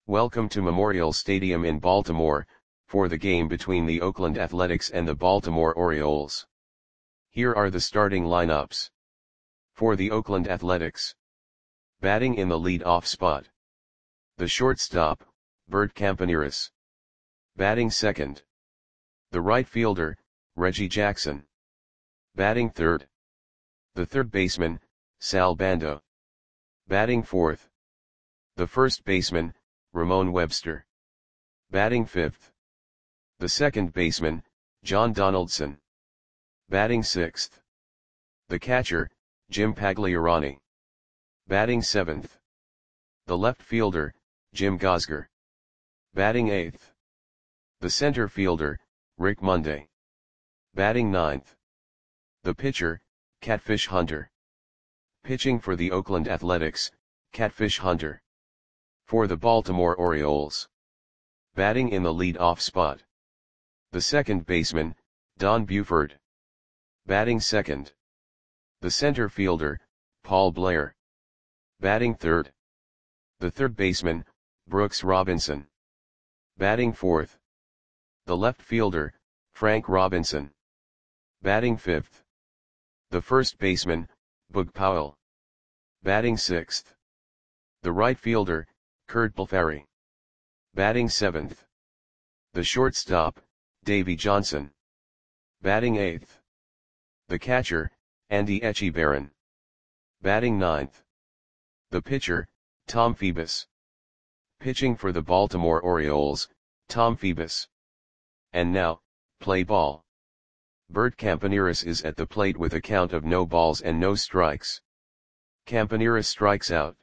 Welcome to Memorial Stadium in Baltimore, for the game between the Oakland Athletics and the Baltimore Orioles. Here are the starting lineups. For the Oakland Athletics. Batting in the lead-off spot. The shortstop, Bert Campaneris. Batting second. The right fielder, Reggie Jackson. Batting third. The third baseman, Sal Bando. Batting fourth. The first baseman, Ramon Webster. Batting fifth. The second baseman, John Donaldson. Batting sixth. The catcher, Jim Pagliarani. Batting seventh. The left fielder, Jim Gosger. Batting eighth. The center fielder, Rick Monday. Batting ninth. The pitcher, Catfish Hunter. Pitching for the Oakland Athletics, Catfish Hunter. For the Baltimore Orioles. Batting in the lead-off spot. The second baseman, Don Buford. Batting second. The center fielder, Paul Blair. Batting third. The third baseman, Brooks Robinson. Batting fourth. The left fielder, Frank Robinson. Batting fifth. The first baseman, Boog Powell. Batting sixth. The right fielder, Curt Blefary. Batting seventh. The shortstop, Davey Johnson. Batting eighth. The catcher, Andy Etchebarren. Batting ninth. The pitcher, Tom Phoebus. Pitching for the Baltimore Orioles, Tom Phoebus. And now, play ball. Bert Campaneris is at the plate with a count of no balls and no strikes. Campaneris strikes out.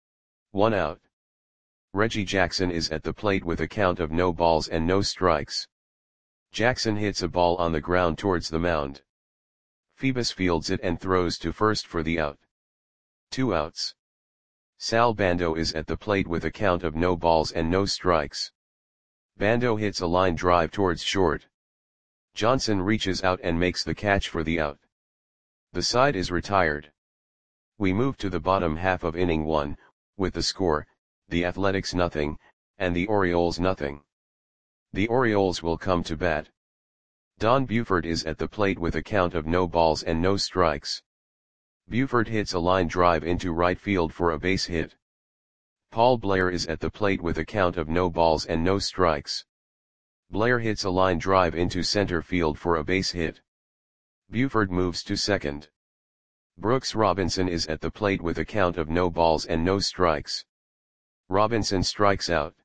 1 out. Reggie Jackson is at the plate with a count of no balls and no strikes. Jackson hits a ball on the ground towards the mound. Phoebus fields it and throws to first for the out. 2 outs. Sal Bando is at the plate with a count of no balls and no strikes. Bando hits a line drive towards short. Johnson reaches out and makes the catch for the out. The side is retired. We move to the bottom half of inning 1, with the score, the Athletics 0, and the Orioles 0. The Orioles will come to bat. Don Buford is at the plate with a count of no balls and no strikes. Buford hits a line drive into right field for a base hit. Paul Blair is at the plate with a count of no balls and no strikes. Blair hits a line drive into center field for a base hit. Buford moves to second. Brooks Robinson is at the plate with a count of no balls and no strikes. Robinson strikes out.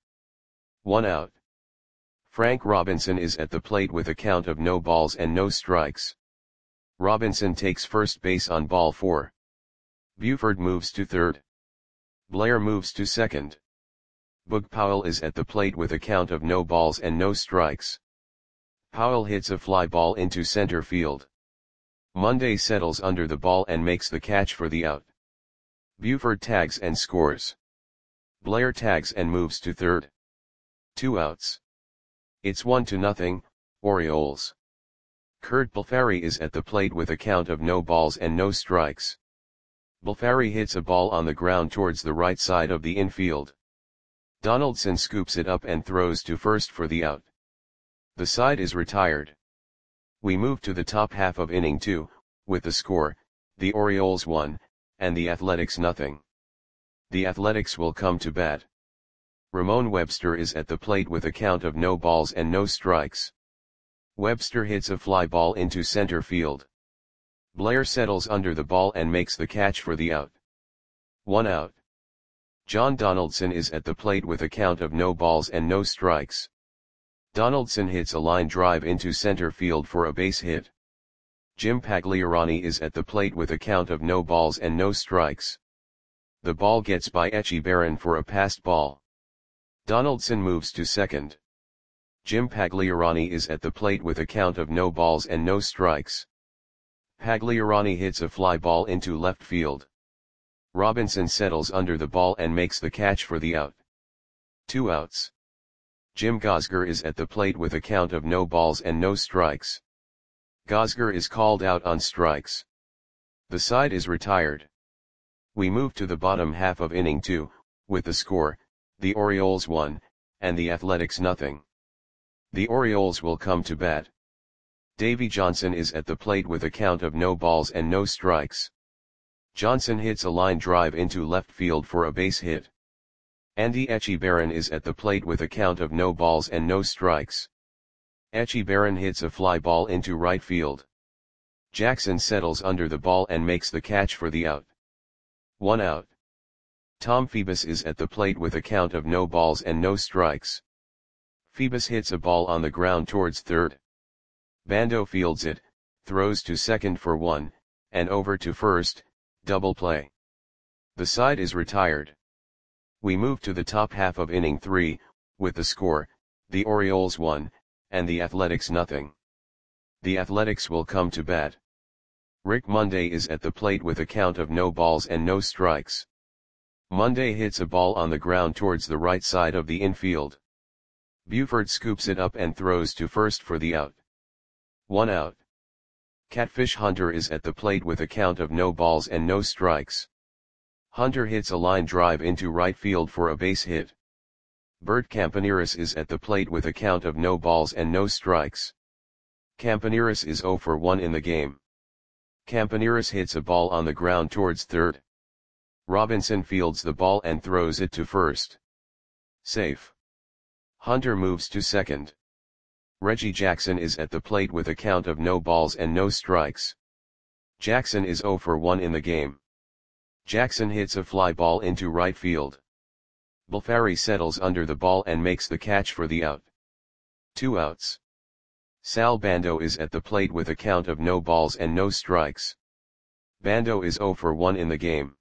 1 out. Frank Robinson is at the plate with a count of no balls and no strikes. Robinson takes first base on ball 4. Buford moves to third. Blair moves to second. Boog Powell is at the plate with a count of no balls and no strikes. Powell hits a fly ball into center field. Monday settles under the ball and makes the catch for the out. Buford tags and scores. Blair tags and moves to third. 2 outs. It's 1-0, Orioles. Curt Blefary is at the plate with a count of no balls and no strikes. Blefary hits a ball on the ground towards the right side of the infield. Donaldson scoops it up and throws to first for the out. The side is retired. We move to the top half of inning 2, with the score, the Orioles 1, and the Athletics 0. The Athletics will come to bat. Ramon Webster is at the plate with a count of no balls and no strikes. Webster hits a fly ball into center field. Blair settles under the ball and makes the catch for the out. 1 out. John Donaldson is at the plate with a count of no balls and no strikes. Donaldson hits a line drive into center field for a base hit. Jim Pagliarani is at the plate with a count of no balls and no strikes. The ball gets by Etchebarren for a passed ball. Donaldson moves to second. Jim Pagliarani is at the plate with a count of no balls and no strikes. Pagliarani hits a fly ball into left field. Robinson settles under the ball and makes the catch for the out. 2 outs. Jim Gosger is at the plate with a count of no balls and no strikes. Gosger is called out on strikes. The side is retired. We move to the bottom half of inning 2, with the score, the Orioles 1, and the Athletics nothing. The Orioles will come to bat. Davy Johnson is at the plate with a count of no balls and no strikes. Johnson hits a line drive into left field for a base hit. Andy Etchebarren is at the plate with a count of no balls and no strikes. Etchebarren hits a fly ball into right field. Jackson settles under the ball and makes the catch for the out. 1 out. Tom Phoebus is at the plate with a count of no balls and no strikes. Phoebus hits a ball on the ground towards third. Bando fields it, throws to second for 1, and over to first, double play. The side is retired. We move to the top half of inning 3, with the score, the Orioles 1, and the Athletics nothing. The Athletics will come to bat. Rick Monday is at the plate with a count of no balls and no strikes. Monday hits a ball on the ground towards the right side of the infield. Buford scoops it up and throws to first for the out. 1 out. Catfish Hunter is at the plate with a count of no balls and no strikes. Hunter hits a line drive into right field for a base hit. Bert Campaneris is at the plate with a count of no balls and no strikes. Campaneris is 0 for 1 in the game. Campaneris hits a ball on the ground towards third. Robinson fields the ball and throws it to first. Safe. Hunter moves to second. Reggie Jackson is at the plate with a count of no balls and no strikes. Jackson is 0 for 1 in the game. Jackson hits a fly ball into right field. Bulfari settles under the ball and makes the catch for the out. 2 outs. Sal Bando is at the plate with a count of no balls and no strikes. Bando is 0 for 1 in the game.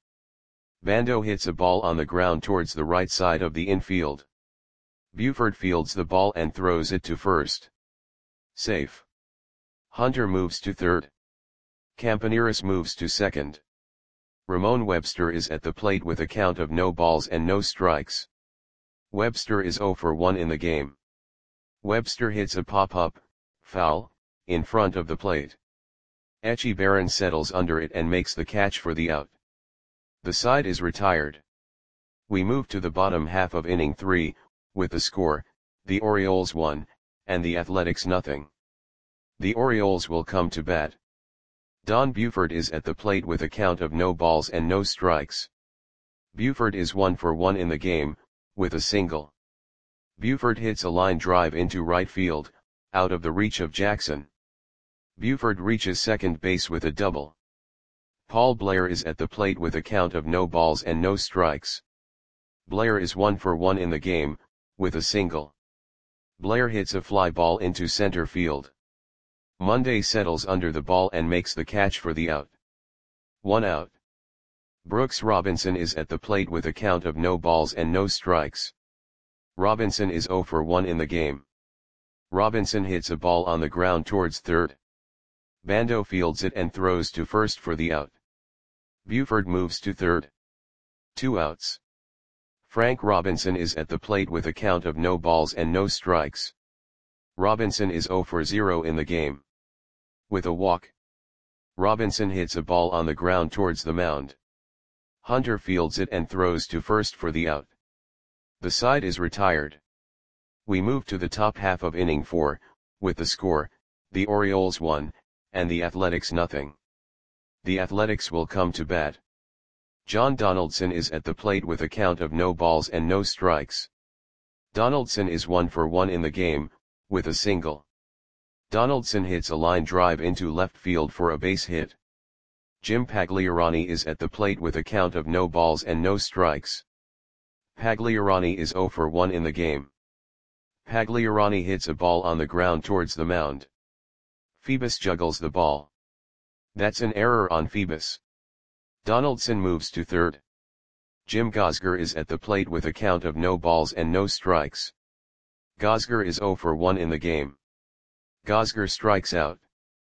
Bando hits a ball on the ground towards the right side of the infield. Buford fields the ball and throws it to first. Safe. Hunter moves to third. Campaneris moves to second. Ramon Webster is at the plate with a count of no balls and no strikes. Webster is 0 for 1 in the game. Webster hits a pop-up, foul, in front of the plate. Etchebarren settles under it and makes the catch for the out. The side is retired. We move to the bottom half of inning 3, with the score, the Orioles 1, and the Athletics nothing. The Orioles will come to bat. Don Buford is at the plate with a count of no balls and no strikes. Buford is 1 for 1 in the game, with a single. Buford hits a line drive into right field, out of the reach of Jackson. Buford reaches second base with a double. Paul Blair is at the plate with a count of no balls and no strikes. Blair is 1 for 1 in the game, with a single. Blair hits a fly ball into center field. Monday settles under the ball and makes the catch for the out. 1 out. Brooks Robinson is at the plate with a count of no balls and no strikes. Robinson is 0 for 1 in the game. Robinson hits a ball on the ground towards third. Bando fields it and throws to first for the out. Buford moves to third. 2 outs. Frank Robinson is at the plate with a count of no balls and no strikes. Robinson is 0 for 0 in the game. With a walk. Robinson hits a ball on the ground towards the mound. Hunter fields it and throws to first for the out. The side is retired. We move to the top half of inning 4, with the score, the Orioles 1, and the Athletics nothing. The Athletics will come to bat. John Donaldson is at the plate with a count of no balls and no strikes. Donaldson is 1 for 1 in the game, with a single. Donaldson hits a line drive into left field for a base hit. Jim Pagliarani is at the plate with a count of no balls and no strikes. Pagliarani is 0 for 1 in the game. Pagliarani hits a ball on the ground towards the mound. Phoebus juggles the ball. That's an error on Phoebus. Donaldson moves to third. Jim Gosger is at the plate with a count of no balls and no strikes. Gosger is 0 for 1 in the game. Gosger strikes out.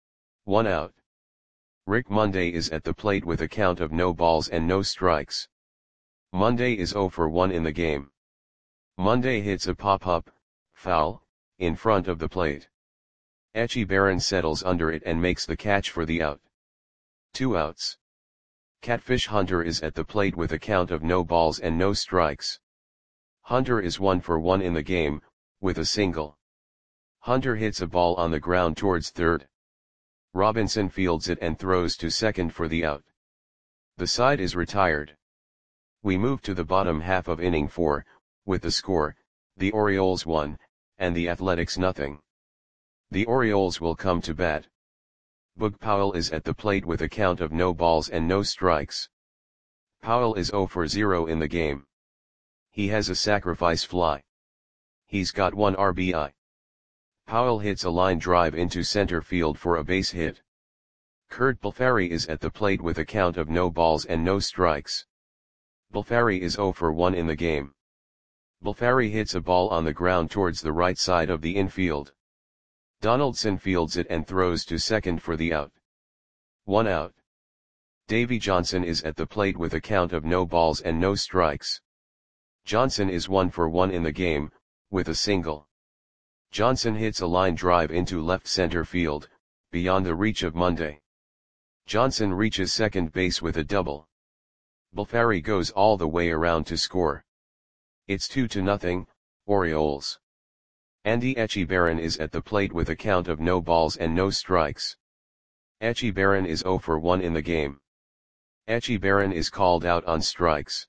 1 out. Rick Monday is at the plate with a count of no balls and no strikes. Monday is 0 for 1 in the game. Monday hits a pop-up, foul, in front of the plate. Etchebarren settles under it and makes the catch for the out. 2 outs. Catfish Hunter is at the plate with a count of no balls and no strikes. Hunter is 1 for 1 in the game, with a single. Hunter hits a ball on the ground towards third. Robinson fields it and throws to second for the out. The side is retired. We move to the bottom half of inning 4, with the score, the Orioles 1, and the Athletics nothing. The Orioles will come to bat. Boog Powell is at the plate with a count of no balls and no strikes. Powell is 0 for 0 in the game. He has a sacrifice fly. He's got 1 RBI. Powell hits a line drive into center field for a base hit. Curt Balfari is at the plate with a count of no balls and no strikes. Balfari is 0 for 1 in the game. Balfari hits a ball on the ground towards the right side of the infield. Donaldson fields it and throws to second for the out. 1 out. Davy Johnson is at the plate with a count of no balls and no strikes. Johnson is 1 for 1 in the game, with a single. Johnson hits a line drive into left center field, beyond the reach of Monday. Johnson reaches second base with a double. Balfari goes all the way around to score. It's 2-0, Orioles. Andy Etchebarren is at the plate with a count of no balls and no strikes. Etchebarren is 0 for 1 in the game. Etchebarren is called out on strikes.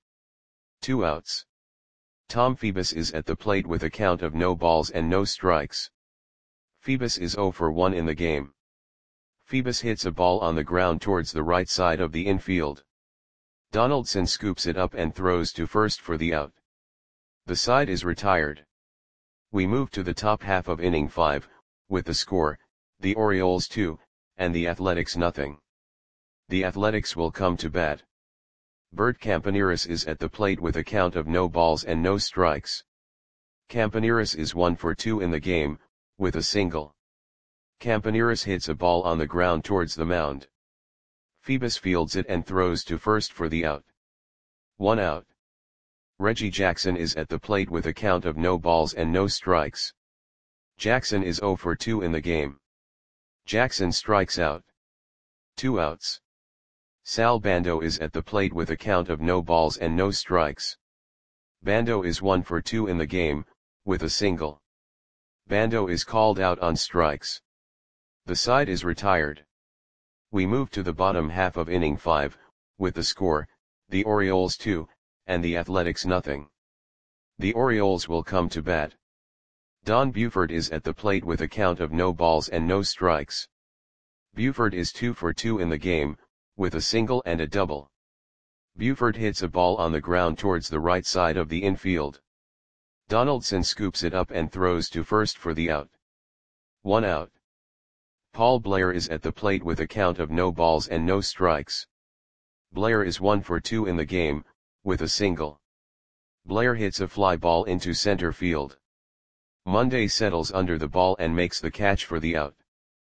2 outs. Tom Phoebus is at the plate with a count of no balls and no strikes. Phoebus is 0 for 1 in the game. Phoebus hits a ball on the ground towards the right side of the infield. Donaldson scoops it up and throws to first for the out. The side is retired. We move to the top half of inning 5, with the score, the Orioles 2, and the Athletics nothing. The Athletics will come to bat. Bert Campaneris is at the plate with a count of no balls and no strikes. Campaneris is 1 for 2 in the game, with a single. Campaneris hits a ball on the ground towards the mound. Phoebus fields it and throws to first for the out. 1 out. Reggie Jackson is at the plate with a count of no balls and no strikes. Jackson is 0 for 2 in the game. Jackson strikes out. 2 outs. Sal Bando is at the plate with a count of no balls and no strikes. Bando is 1 for 2 in the game, with a single. Bando is called out on strikes. The side is retired. We move to the bottom half of inning 5, with the score, the Orioles 2, and the Athletics nothing. The Orioles will come to bat. Don Buford is at the plate with a count of no balls and no strikes. Buford is 2 for 2 in the game, with a single and a double. Buford hits a ball on the ground towards the right side of the infield. Donaldson scoops it up and throws to first for the out. 1 out. Paul Blair is at the plate with a count of no balls and no strikes. Blair is 1 for 2 in the game, with a single. Blair hits a fly ball into center field. Monday settles under the ball and makes the catch for the out.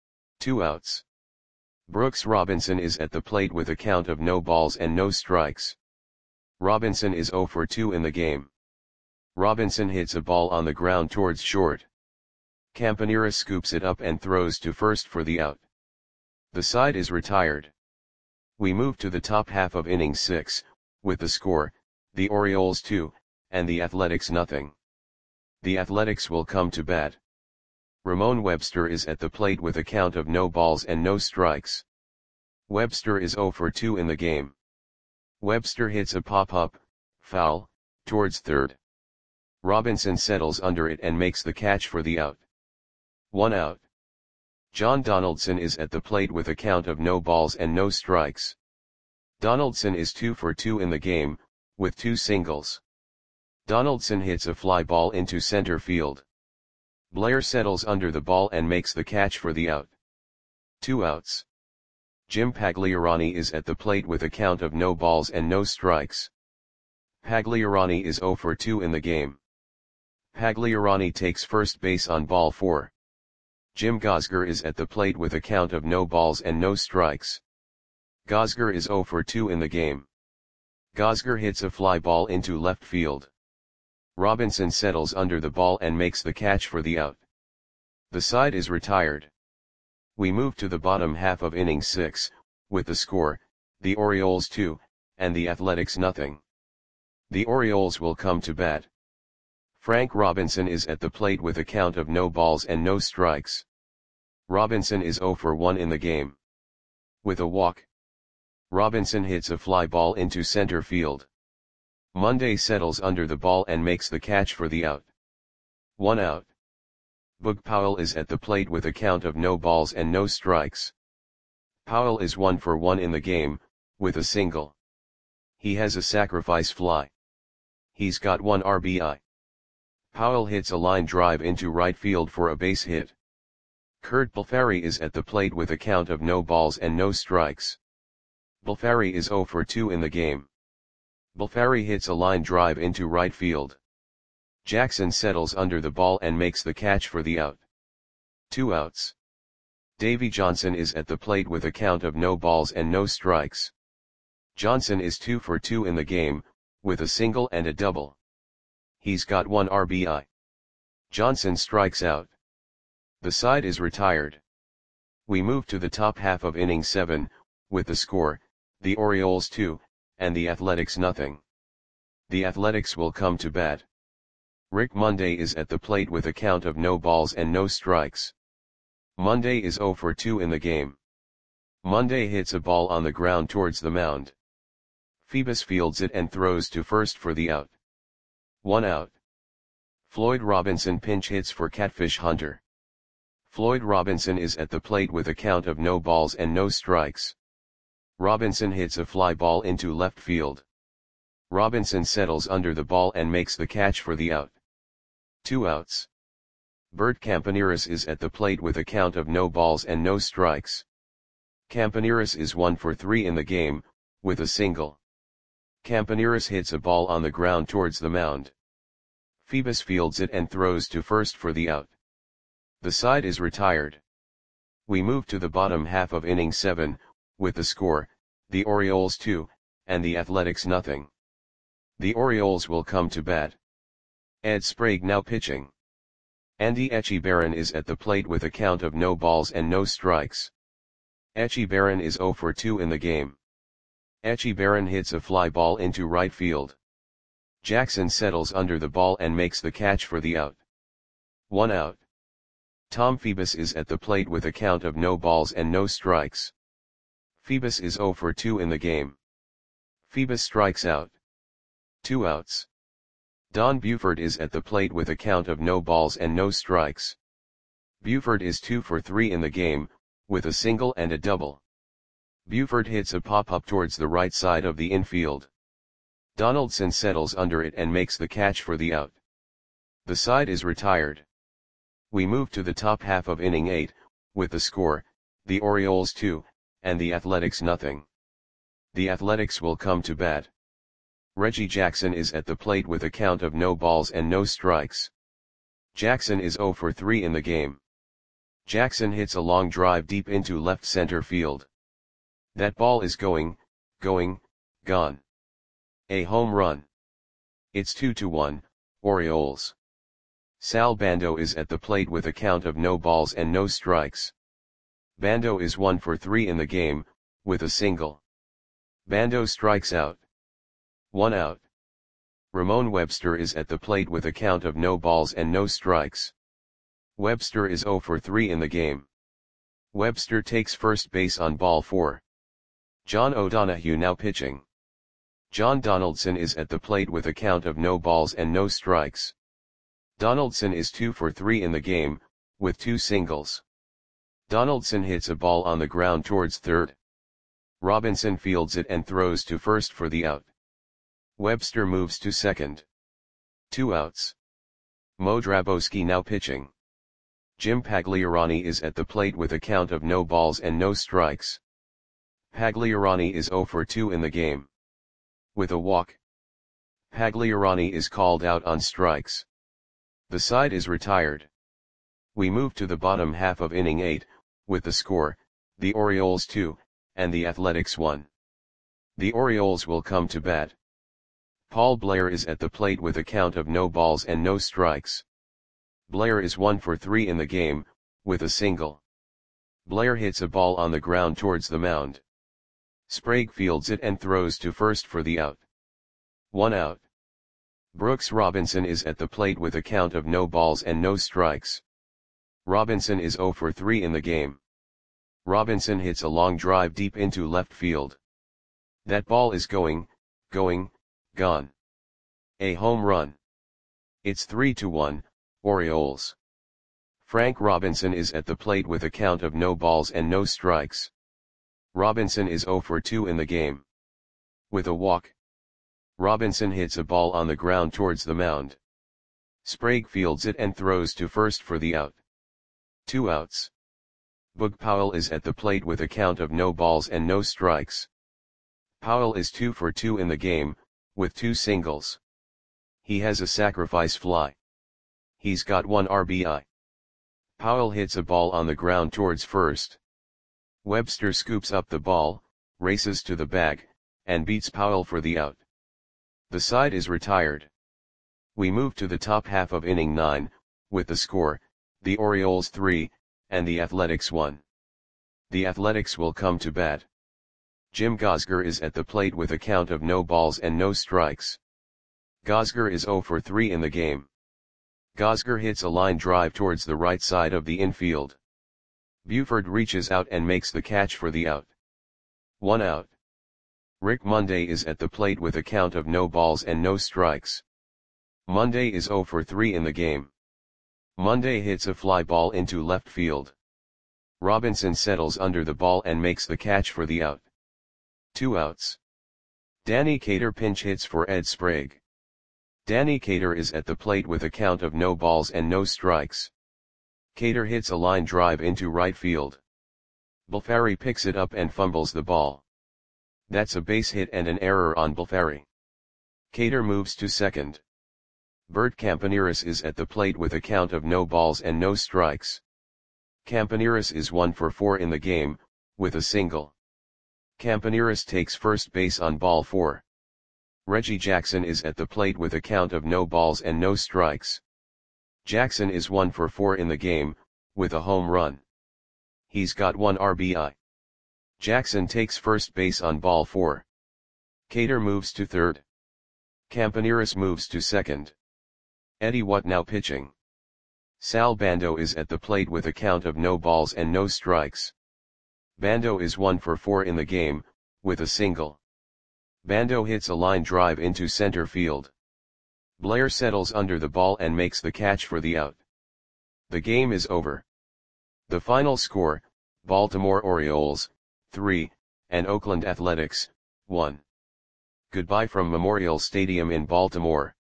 2 outs. Brooks Robinson is at the plate with a count of no balls and no strikes. Robinson is 0 for 2 in the game. Robinson hits a ball on the ground towards short. Campaneris scoops it up and throws to first for the out. The side is retired. We move to the top half of inning 6, with the score, the Orioles 2, and the Athletics nothing. The Athletics will come to bat. Ramon Webster is at the plate with a count of no balls and no strikes. Webster is 0 for 2 in the game. Webster hits a pop-up, foul, towards third. Robinson settles under it and makes the catch for the out. 1 out. John Donaldson is at the plate with a count of no balls and no strikes. Donaldson is 2 for 2 in the game, with 2 singles. Donaldson hits a fly ball into center field. Blair settles under the ball and makes the catch for the out. 2 outs. Jim Pagliarani is at the plate with a count of no balls and no strikes. Pagliarani is 0 for 2 in the game. Pagliarani takes first base on ball 4. Jim Gosger is at the plate with a count of no balls and no strikes. Gosger is 0 for 2 in the game. Gosger hits a fly ball into left field. Robinson settles under the ball and makes the catch for the out. The side is retired. We move to the bottom half of inning 6, with the score, the Orioles 2, and the Athletics nothing. The Orioles will come to bat. Frank Robinson is at the plate with a count of no balls and no strikes. Robinson is 0 for 1 in the game. With a walk, Robinson hits a fly ball into center field. Monday settles under the ball and makes the catch for the out. 1 out. Boog Powell is at the plate with a count of no balls and no strikes. Powell is 1 for 1 in the game, with a single. He has a sacrifice fly. He's got 1 RBI. Powell hits a line drive into right field for a base hit. Curt Balfari is at the plate with a count of no balls and no strikes. Balfari is 0 for 2 in the game. Balfari hits a line drive into right field. Jackson settles under the ball and makes the catch for the out. 2 outs. Davey Johnson is at the plate with a count of no balls and no strikes. Johnson is 2 for 2 in the game, with a single and a double. He's got 1 RBI. Johnson strikes out. The side is retired. We move to the top half of inning 7, with the score, the Orioles 2, and the Athletics nothing. The Athletics will come to bat. Rick Monday is at the plate with a count of no balls and no strikes. Monday is 0 for 2 in the game. Monday hits a ball on the ground towards the mound. Phoebus fields it and throws to first for the out. 1 out. Floyd Robinson pinch hits for Catfish Hunter. Floyd Robinson is at the plate with a count of no balls and no strikes. Robinson hits a fly ball into left field. Robinson settles under the ball and makes the catch for the out. 2 outs. Bert Campaneris is at the plate with a count of no balls and no strikes. Campaneris is 1 for 3 in the game, with a single. Campaneris hits a ball on the ground towards the mound. Phoebus fields it and throws to first for the out. The side is retired. We move to the bottom half of inning 7, with the score, the Orioles 2, and the Athletics nothing. The Orioles will come to bat. Ed Sprague now pitching. Andy Etchebarren is at the plate with a count of no balls and no strikes. Etchebarren is 0 for 2 in the game. Etchebarren hits a fly ball into right field. Jackson settles under the ball and makes the catch for the out. 1 out. Tom Phoebus is at the plate with a count of no balls and no strikes. Phoebus is 0 for 2 in the game. Phoebus strikes out. 2 outs. Don Buford is at the plate with a count of no balls and no strikes. Buford is 2 for 3 in the game, with a single and a double. Buford hits a pop-up towards the right side of the infield. Donaldson settles under it and makes the catch for the out. The side is retired. We move to the top half of inning 8, with the score, the Orioles 2, and the Athletics nothing. The Athletics will come to bat. Reggie Jackson is at the plate with a count of no balls and no strikes. Jackson is 0 for 3 in the game. Jackson hits a long drive deep into left center field. That ball is gone. A home run. It's 2-1, Orioles. Sal Bando is at the plate with a count of no balls and no strikes. Bando is 1 for 3 in the game, with a single. Bando strikes out. 1 out. Ramon Webster is at the plate with a count of no balls and no strikes. Webster is 0 for 3 in the game. Webster takes first base on ball 4. John O'Donohue now pitching. John Donaldson is at the plate with a count of no balls and no strikes. Donaldson is 2 for 3 in the game, with 2 singles. Donaldson hits a ball on the ground towards third. Robinson fields it and throws to first for the out. Webster moves to second. 2 outs. Mo Drabowski now pitching. Jim Pagliarani is at the plate with a count of no balls and no strikes. Pagliarani is 0 for 2 in the game. With a walk, Pagliarani is called out on strikes. The side is retired. We move to the bottom half of inning 8, with the score, the Orioles 2, and the Athletics 1. The Orioles will come to bat. Paul Blair is at the plate with a count of no balls and no strikes. Blair is 1 for 3 in the game, with a single. Blair hits a ball on the ground towards the mound. Sprague fields it and throws to first for the out. 1 out. Brooks Robinson is at the plate with a count of no balls and no strikes. Robinson is 0 for 3 in the game. Robinson hits a long drive deep into left field. That ball is gone. A home run. It's 3-1, Orioles. Frank Robinson is at the plate with a count of no balls and no strikes. Robinson is 0 for 2 in the game. With a walk. Robinson hits a ball on the ground towards the mound. Sprague fields it and throws to first for the out. 2 outs. Boog Powell is at the plate with a count of no balls and no strikes. Powell is 2 for 2 in the game, with 2 singles. He has a sacrifice fly. He's got 1 RBI. Powell hits a ball on the ground towards first. Webster scoops up the ball, races to the bag, and beats Powell for the out. The side is retired. We move to the top half of inning 9, with the score, the Orioles 3, and the Athletics 1. The Athletics will come to bat. Jim Gosger is at the plate with a count of no balls and no strikes. Gosger is 0 for 3 in the game. Gosger hits a line drive towards the right side of the infield. Buford reaches out and makes the catch for the out. 1 out. Rick Monday is at the plate with a count of no balls and no strikes. Monday is 0 for 3 in the game. Monday hits a fly ball into left field. Robinson settles under the ball and makes the catch for the out. 2 outs. Danny Cater pinch hits for Ed Sprague. Danny Cater is at the plate with a count of no balls and no strikes. Cater hits a line drive into right field. Balfari picks it up and fumbles the ball. That's a base hit and an error on Balfari. Cater moves to second. Bert Campaneris is at the plate with a count of no balls and no strikes. Campaneris is 1 for 4 in the game, with a single. Campaneris takes first base on ball 4. Reggie Jackson is at the plate with a count of no balls and no strikes. Jackson is 1 for 4 in the game, with a home run. He's got 1 RBI. Jackson takes first base on ball 4. Cater moves to third. Campaneris moves to second. Eddie What now pitching. Sal Bando is at the plate with a count of no balls and no strikes. Bando is 1 for 4 in the game, with a single. Bando hits a line drive into center field. Blair settles under the ball and makes the catch for the out. The game is over. The final score, Baltimore Orioles, 3, and Oakland Athletics, 1. Goodbye from Memorial Stadium in Baltimore.